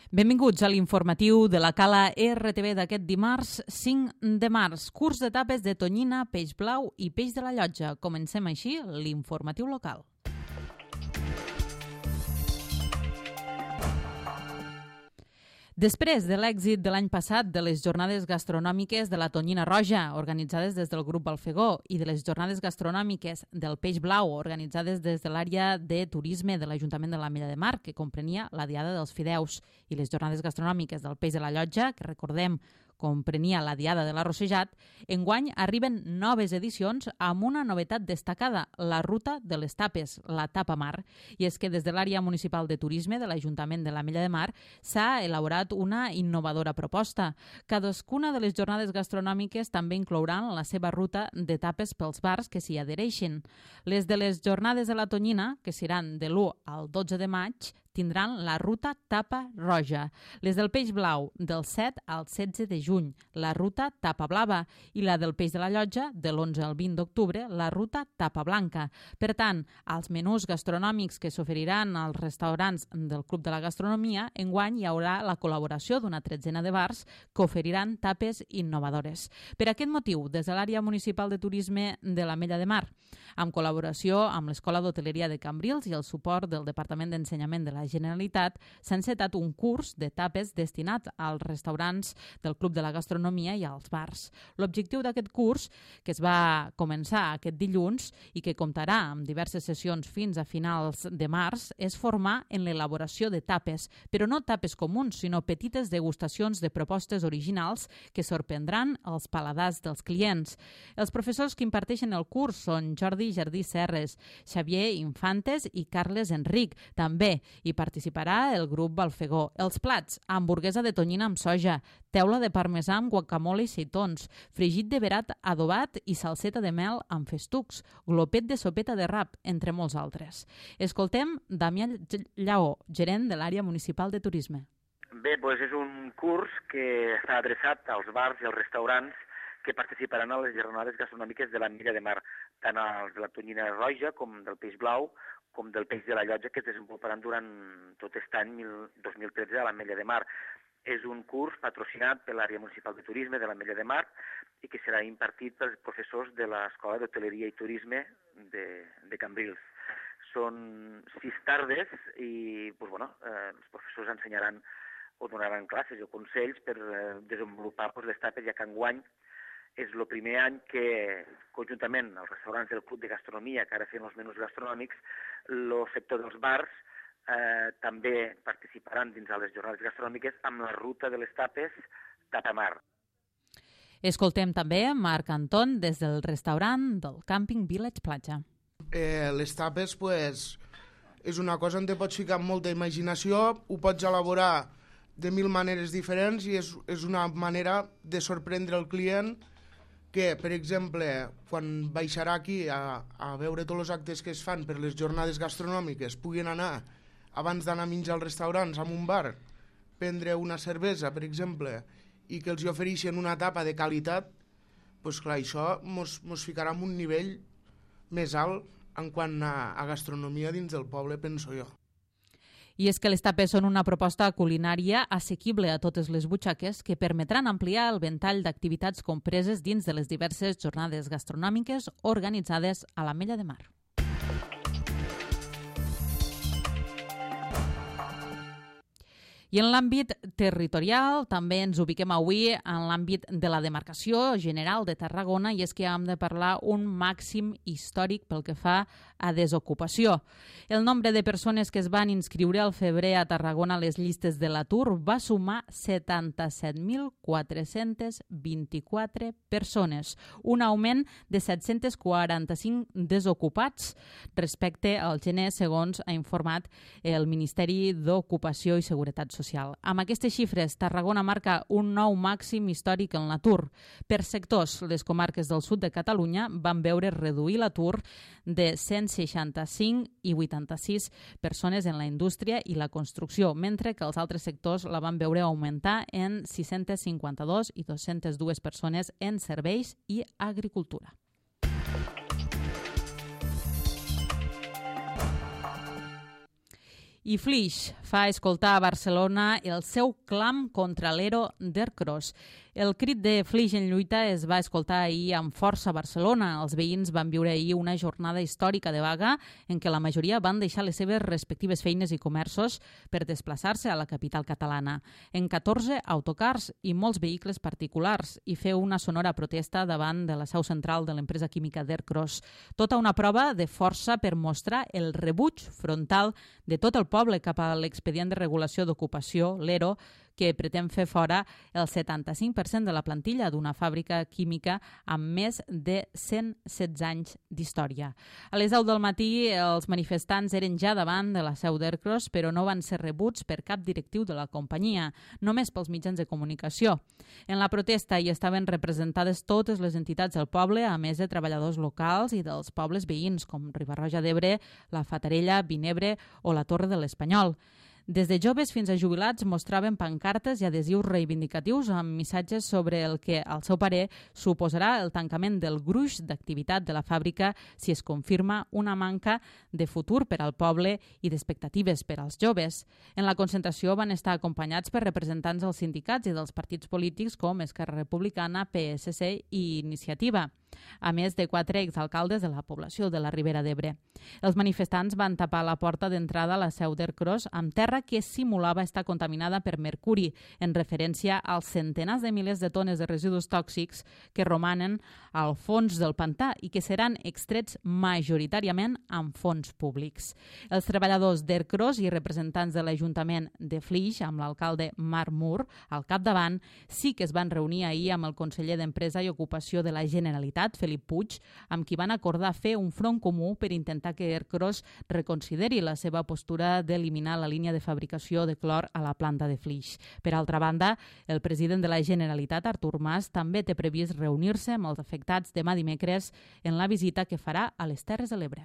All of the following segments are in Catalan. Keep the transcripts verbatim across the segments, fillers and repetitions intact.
Benvinguts a l'informatiu de la Cala R T V d'aquest dimarts cinc de març. Curs d'etapes de tonyina, peix blau i peix de la Llotja. Comencem així l'informatiu local. Després de l'èxit de l'any passat de les jornades gastronòmiques de la tonyina roja, organitzades des del grup Balfegó, i de les jornades gastronòmiques del peix blau, organitzades des de l'àrea de turisme de l'Ajuntament de l'Ametlla de Mar, que comprenia la Diada dels Fideus, i les jornades gastronòmiques del peix de la Llotja, que recordem comprenia la Diada de l'Arrossejat, enguany arriben noves edicions amb una novetat destacada, la ruta de les tapes, la tapa mar. I és que des de l'àrea municipal de turisme de l'Ajuntament de l'Ametlla de Mar s'ha elaborat una innovadora proposta. Cadascuna de les jornades gastronòmiques també inclouran la seva ruta de tapes pels bars que s'hi adhereixin. Les de les jornades de la tonyina, que seran de l'u al dotze de maig, tindran la ruta tapa roja. Les del peix blau, del set al setze de juny, la ruta tapa blava, i la del peix de la Llotja, de l'onze al vint d'octubre, la ruta tapa blanca. Per tant, als menús gastronòmics que s'oferiran als restaurants del Club de la Gastronomia, enguany hi haurà la col·laboració d'una tretzena de bars que oferiran tapes innovadores. Per aquest motiu, des de l'àrea municipal de turisme de l'Ametlla de Mar, amb col·laboració amb l'Escola d'Hoteleria de Cambrils i el suport del Departament d'Ensenyament de la Generalitat, s'ha encetat un curs de tapes destinat als restaurants del Club de la Gastronomia i als bars. L'objectiu d'aquest curs, que es va començar aquest dilluns i que comptarà amb diverses sessions fins a finals de març, és formar en l'elaboració de tapes, però no tapes comuns, sinó petites degustacions de propostes originals que sorprendran els paladars dels clients. Els professors que imparteixen el curs són Jordi Jardí Serres, Xavier Infantes i Carles Enric. També hi participarà el grup Balfegó. Els plats: hamburguesa de tonyina amb soja, teula de parmesà amb guacamole i seitons, fregit de verat adobat i salseta de mel amb festucs, glopet de sopeta de rap, entre molts altres. Escoltem Damià Lleó, gerent de l'àrea municipal de turisme. Bé, doncs és un curs que està adreçat als bars i als restaurants que participaran a les jornades gastronòmiques de l'Ametlla de Mar, tant els de la tonyina roja com del peix blau, com del peix de la Llotja, que es desenvoluparan durant tot aquest any dos mil tretze a l'Ametlla de Mar. És un curs patrocinat per l'àrea municipal de turisme de l'Ametlla de Mar i que serà impartit pels professors de l'Escola d'Hoteleria i Turisme de, de Cambrils. Són sis tardes i doncs, bueno, eh, els professors ensenyaran o donaran classes o consells per eh, desenvolupar doncs, les tapes, ja que enguany és el primer any que, conjuntament als restaurants del Club de Gastronomia, que ara feien els menús gastronòmics, el sector dels bars eh, també participaran dins de les jornades gastronòmiques amb la ruta de les tapes tapa mar. Escoltem també Marc Anton des del restaurant del Camping Village Platja. Eh, les tapes, pues, és una cosa on te pots ficar amb molta imaginació, ho pots elaborar de mil maneres diferents i és, és una manera de sorprendre el client que, per exemple, quan baixarà aquí a, a veure tots els actes que es fan per les jornades gastronòmiques, puguin anar, abans d'anar a menjar als restaurants, a un bar, prendre una cervesa, per exemple, i que els ofereixen una tapa de qualitat, doncs clar, això mos, mos ficarà en un nivell més alt en quant a, a gastronomia dins del poble, penso jo. I és que les tapes són una proposta culinària assequible a totes les butxaques que permetran ampliar el ventall d'activitats compreses dins de les diverses jornades gastronòmiques organitzades a l'Ametlla de Mar. I en l'àmbit territorial també ens ubiquem avui en l'àmbit de la demarcació general de Tarragona, i és que hem de parlar un màxim històric pel que fa a desocupació. El nombre de persones que es van inscriure al febrer a Tarragona a les llistes de l'atur va sumar setanta-set mil quatre-cents vint-i-quatre persones, un augment de set-cents quaranta-cinc desocupats respecte al gener, segons ha informat el Ministeri d'Ocupació i Seguretat Social. Social. Amb aquestes xifres, Tarragona marca un nou màxim històric en l'atur. Per sectors, les comarques del sud de Catalunya van veure reduir l'atur de cent seixanta-cinc i vuitanta-sis persones en la indústria i la construcció, mentre que els altres sectors la van veure augmentar en sis-cents cinquanta-dos i dos-cents dos persones en serveis i agricultura. I Flix fa escoltar a Barcelona el seu clam contra l'Ero d'Ercros. El crit de Flix en lluita es va escoltar ahir amb força a Barcelona. Els veïns van viure ahir una jornada històrica de vaga en què la majoria van deixar les seves respectives feines i comerços per desplaçar-se a la capital catalana. En catorze autocars i molts vehicles particulars i fer una sonora protesta davant de la seu central de l'empresa química d'Ercros. Tota una prova de força per mostrar el rebuig frontal de tot el poble cap a l'expedient de regulació d'ocupació, l'Ero, que pretén fer fora el setanta-cinc per cent de la plantilla d'una fàbrica química amb més de cent setze anys d'història. A les deu del matí, els manifestants eren ja davant de la seu d'Ercros, però no van ser rebuts per cap directiu de la companyia, només pels mitjans de comunicació. En la protesta hi estaven representades totes les entitats del poble, a més de treballadors locals i dels pobles veïns, com Riba-roja d'Ebre, la Fatarella, Vinebre o la Torre de l'Espanyol. Des de joves fins a jubilats mostraven pancartes i adhesius reivindicatius amb missatges sobre el que, al seu parer, suposarà el tancament del gruix d'activitat de la fàbrica si es confirma una manca de futur per al poble i d'expectatives per als joves. En la concentració van estar acompanyats per representants dels sindicats i dels partits polítics com Esquerra Republicana, P S C i Iniciativa, a més de quatre exalcaldes de la població de la Ribera d'Ebre. Els manifestants van tapar la porta d'entrada a la seu d'Ercros amb terra que simulava estar contaminada per mercuri, en referència als centenars de milers de tones de residus tòxics que romanen al fons del pantà i que seran extrets majoritàriament amb fons públics. Els treballadors d'Ercros i representants de l'Ajuntament de Flix, amb l'alcalde Marc Mur al capdavant, sí que es van reunir ahir amb el conseller d'Empresa i Ocupació de la Generalitat, Felip Puig, amb qui van acordar fer un front comú per intentar que Ercros reconsideri la seva postura d'eliminar la línia de fabricació de clor a la planta de Flix. Per altra banda, el president de la Generalitat, Artur Mas, també té previst reunir-se amb els afectats demà dimecres en la visita que farà a les Terres de l'Ebre.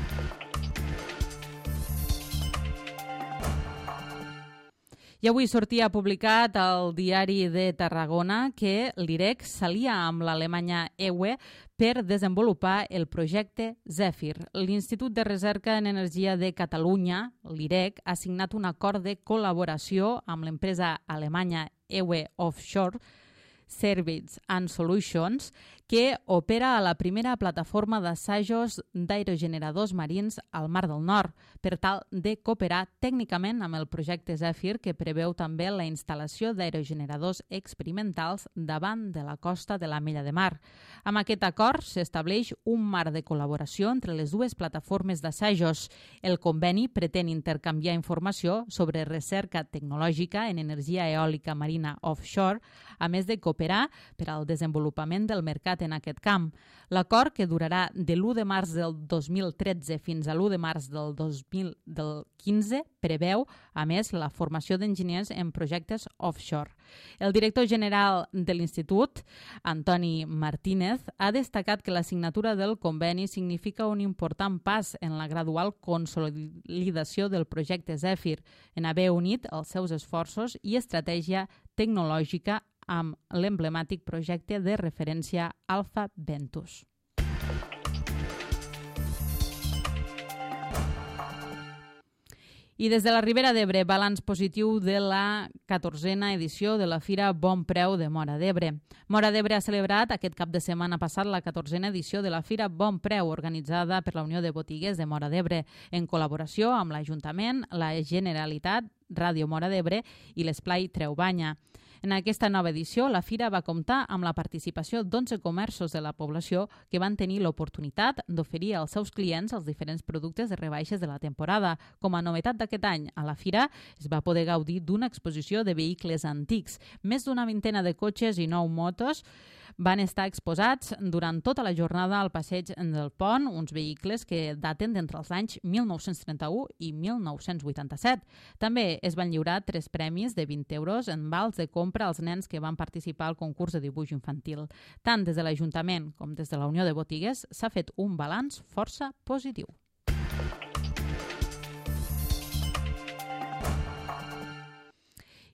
I avui sortia publicat al Diari de Tarragona que l'I R E C s'alia amb l'Alemanya E U E per desenvolupar el projecte Zephyr. L'Institut de Recerca en Energia de Catalunya, l'I R E C, ha signat un acord de col·laboració amb l'empresa alemanya E U E Offshore Services and Solutions, que opera a la primera plataforma d'assajos d'aerogeneradors marins al Mar del Nord, per tal de cooperar tècnicament amb el projecte Zephyr, que preveu també la instal·lació d'aerogeneradors experimentals davant de la costa de l'Ametlla de Mar. Amb aquest acord s'estableix un marc de col·laboració entre les dues plataformes d'assajos. El conveni pretén intercanviar informació sobre recerca tecnològica en energia eòlica marina offshore, a més de cooperar per al desenvolupament del mercat en aquest camp. L'acord, que durarà de l'u de març del dos mil tretze fins a l'u de març del dos mil quinze, preveu, a més, la formació d'enginyers en projectes offshore. El director general de l'Institut, Antoni Martínez, ha destacat que la signatura del conveni significa un important pas en la gradual consolidació del projecte Zephyr, en haver unit els seus esforços i estratègia tecnològica amb l'emblemàtic projecte de referència Alpha Ventus. I des de la Ribera d'Ebre, balanç positiu de la catorzena edició de la Fira Bon Preu de Móra d'Ebre. Móra d'Ebre ha celebrat aquest cap de setmana passat la catorzena edició de la Fira Bon Preu, organitzada per la Unió de Botiguers de Móra d'Ebre, en col·laboració amb l'Ajuntament, la Generalitat, Ràdio Móra d'Ebre i l'Esplai Treubanya. En aquesta nova edició, la Fira va comptar amb la participació d'onze comerços de la població que van tenir l'oportunitat d'oferir als seus clients els diferents productes de rebaixes de la temporada. Com a novetat d'aquest any, a la Fira es va poder gaudir d'una exposició de vehicles antics. Més d'una vintena de cotxes i nou motos van estar exposats durant tota la jornada al passeig del Pont, uns vehicles que daten d'entre els anys mil nou-cents trenta-u i mil nou-cents vuitanta-set. També es van lliurar tres premis de vint euros en vals de compra als nens que van participar al concurs de dibuix infantil. Tant des de l'Ajuntament com des de la Unió de Botiguers s'ha fet un balanç força positiu.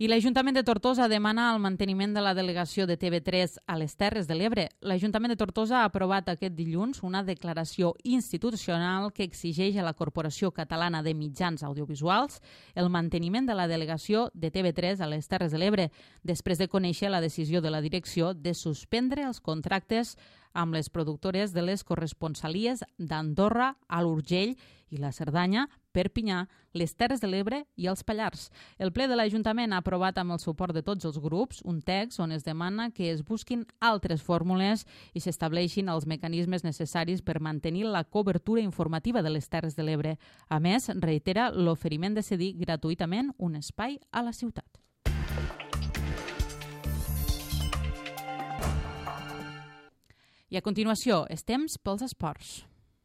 I l'Ajuntament de Tortosa demana el manteniment de la delegació de T V tres a les Terres de l'Ebre. L'Ajuntament de Tortosa ha aprovat aquest dilluns una declaració institucional que exigeix a la Corporació Catalana de Mitjans Audiovisuals el manteniment de la delegació de T V tres a les Terres de l'Ebre, després de conèixer la decisió de la direcció de suspendre els contractes amb les productores de les corresponsalies d'Andorra, a l'Urgell i la Cerdanya, Perpinyà, les Terres de l'Ebre i els Pallars. El ple de l'Ajuntament ha aprovat amb el suport de tots els grups un text on es demana que es busquin altres fórmules i s'estableixin els mecanismes necessaris per mantenir la cobertura informativa de les Terres de l'Ebre. A més, reitera l'oferiment de cedir gratuïtament un espai a la ciutat. I a continuació, és temps pels esports.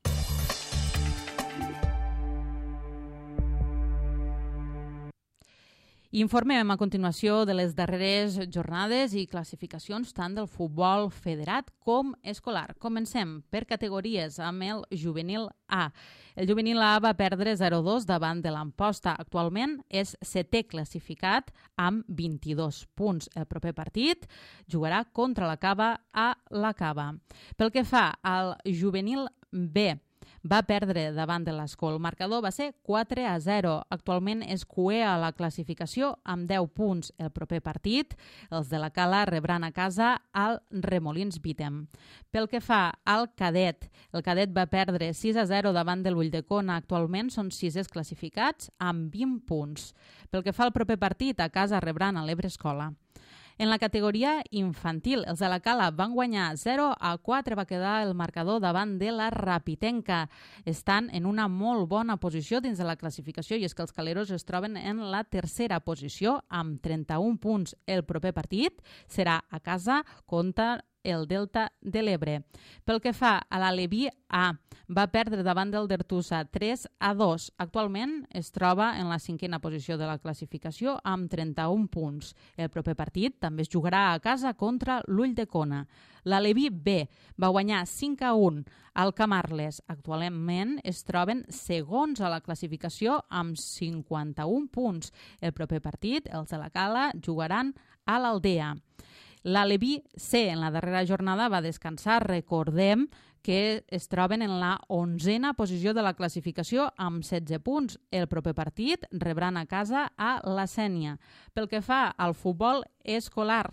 Informem a continuació de les darreres jornades i classificacions tant del futbol federat com escolar. Comencem per categories amb el juvenil A. El juvenil A va perdre zero dos davant de l'Amposta. Actualment és setè classificat amb vint-i-dos punts. El proper partit jugarà contra la Cava a la Cava. Pel que fa al juvenil B, va perdre davant de l'Escó. El marcador va ser quatre a zero. Actualment és cuer a la classificació amb deu punts. El proper partit, els de la Cala rebran a casa al Remolins Bítem. Pel que fa al cadet, el cadet va perdre sis a zero davant de l'Ulldecona. Actualment són sisès classificats amb vint punts. Pel que fa al proper partit, a casa rebran a l'Ebre Escola. En la categoria infantil, els de la Cala van guanyar zero a quatre, va quedar el marcador davant de la Rapitenca. Estan en una molt bona posició dins de la classificació i és que els caleros es troben en la tercera posició amb trenta-un punts. El proper partit serà a casa contra el Delta de l'Ebre. Pel que fa a l'Aleví A, va perdre davant del Dertusa tres a dos. Actualment es troba en la cinquena posició de la classificació amb trenta-un punts. El proper partit també es jugarà a casa contra l'Ulldecona. L'Aleví B va guanyar cinc a un al Camarles. Actualment es troben segons a la classificació amb cinquanta-un punts. El proper partit, els de la Cala, jugaran a l'Aldea. L'Aleví C en la darrera jornada va descansar. Recordem que es troben en la onzena posició de la classificació amb setze punts. El proper partit rebran a casa a la Sénia. Pel que fa al futbol escolar,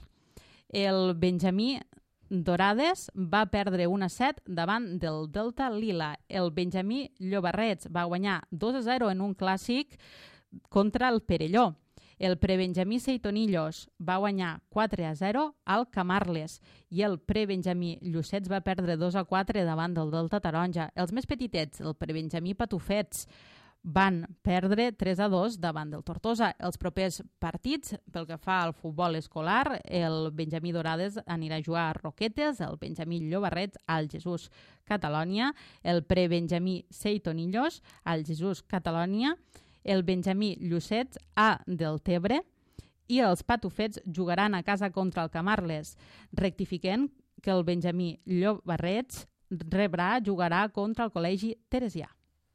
el Benjamí Dorades va perdre un a set davant del Delta Lila. El Benjamí Llobarrets va guanyar dos a zero en un clàssic contra el Perelló. El prebenjamí Seitonillos va guanyar quatre a zero al Camarles i el prebenjamí Llucets va perdre dos a quatre davant del Delta Taronja. Els més petitets, el prebenjamí Patufets, van perdre tres a dos davant del Tortosa. Els propers partits, pel que fa al futbol escolar, el Benjamí Dorades anirà a jugar a Roquetes, el Benjamí Llobarrets al Jesús Catalònia, el prebenjamí Seitonillos al Jesús Catalònia, el Benjamí Llucets a Deltebre i els Patufets jugaran a casa contra el Camarles. Rectifiquem que el Benjamí Llobarrets rebrà, jugarà contra el Col·legi Teresià.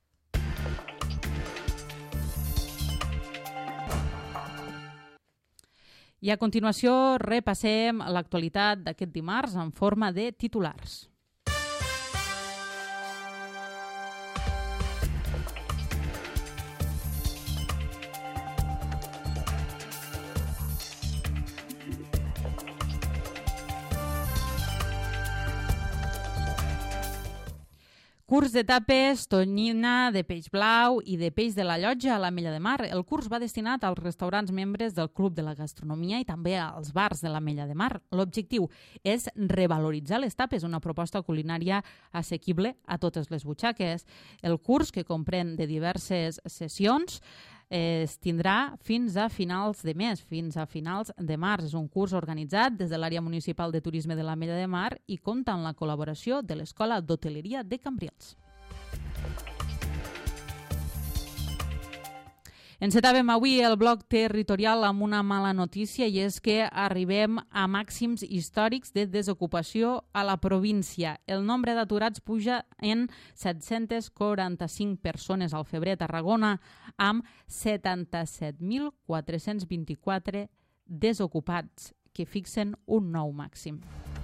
I a continuació repassem l'actualitat d'aquest dimarts en forma de titulars. Curs d'etapes, tonyina de peix blau i de peix de la Llotja a l'Ametlla de Mar. El curs va destinat als restaurants membres del Club de la Gastronomia i també als bars de l'Ametlla de Mar. L'objectiu és revaloritzar les tapes, una proposta culinària assequible a totes les butxaques. El curs, que comprèn de diverses sessions, es tindrà fins a finals de mes, fins a finals de març. És un curs organitzat des de l'àrea municipal de turisme de l'Ametlla de Mar i compta amb la col·laboració de l'Escola d'Hoteleria de Cambrils. Encetàvem avui el bloc territorial amb una mala notícia i és que arribem a màxims històrics de desocupació a la província. El nombre d'aturats puja en set-cents quaranta-cinc persones al febrer a Tarragona amb setanta-set mil quatre-cents vint-i-quatre desocupats que fixen un nou màxim.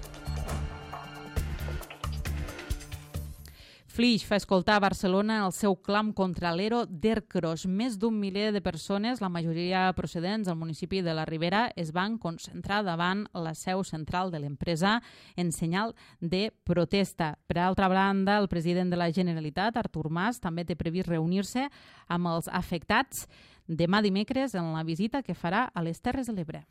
Flix fa escoltar a Barcelona el seu clam contra l'Ero d'Ercros. Més d'un miler de persones, la majoria procedents del municipi de la Ribera, es van concentrar davant la seu central de l'empresa en senyal de protesta. Per altra banda, el president de la Generalitat, Artur Mas, també té previst reunir-se amb els afectats demà dimecres en la visita que farà a les Terres de l'Ebre.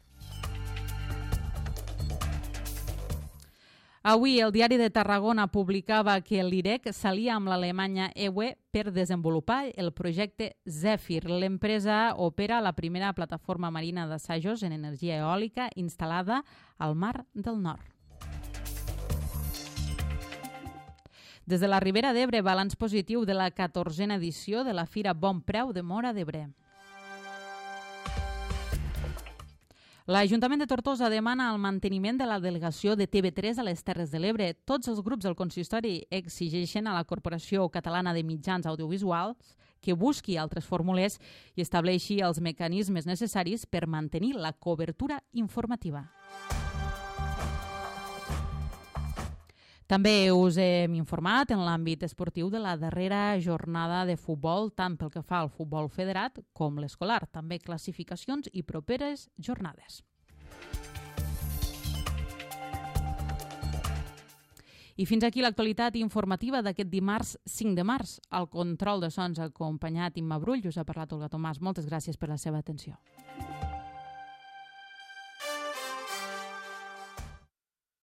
Avui el diari de Tarragona publicava que l'I R E C s'alia amb l'Alemanya E U E per desenvolupar el projecte Zèfir. L'empresa opera la primera plataforma marina d'assajos en energia eòlica instal·lada al Mar del Nord. Des de la Ribera d'Ebre, balanç positiu de la catorzena edició de la Fira Bon Preu de Móra d'Ebre. L'Ajuntament de Tortosa demana el manteniment de la delegació de T V tres a les Terres de l'Ebre. Tots els grups del consistori exigeixen a la Corporació Catalana de Mitjans Audiovisuals que busqui altres fórmules i estableixi els mecanismes necessaris per mantenir la cobertura informativa. També us hem informat en l'àmbit esportiu de la darrera jornada de futbol, tant pel que fa al futbol federat com l'escolar, també classificacions i properes jornades. I fins aquí l'actualitat informativa d'aquest dimarts cinc de març. Al control de sons ha acompanyat Imma Brull, us ha parlat Olga Tomàs. Moltes gràcies per la seva atenció.